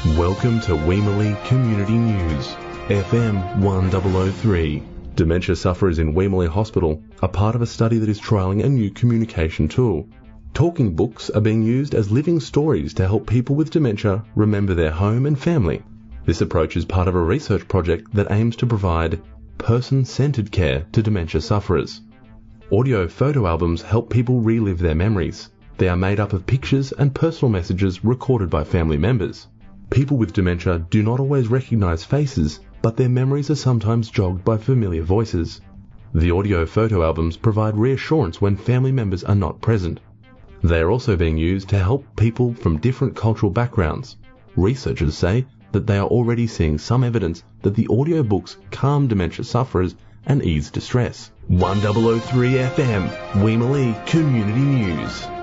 Welcome to Weemallee Community News, FM 1003. Dementia sufferers in Weemallee Hospital are part of a study that is trialling a new communication tool. Talking books are being used as living stories to help people with dementia remember their home and family. This approach is part of a research project that aims to provide person-centered care to dementia sufferers. Audio photo albums help people relive their memories. They are made up of pictures and personal messages recorded by family members. People with dementia do not always recognize faces, but their memories are sometimes jogged by familiar voices. The audio photo albums provide reassurance when family members are not present. They are also being used to help people from different cultural backgrounds. Researchers say that they are already seeing some evidence that the audiobooks calm dementia sufferers and ease distress. 1003 FM, Weemallee Community News.